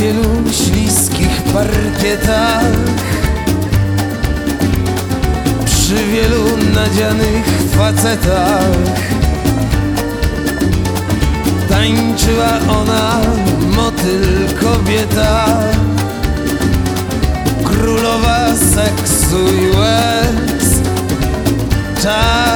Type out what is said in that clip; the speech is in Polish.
wielu śliskich parkietach, przy wielu nadzianych facetach tańczyła ona, motyl kobieta, królowa seksu i łez.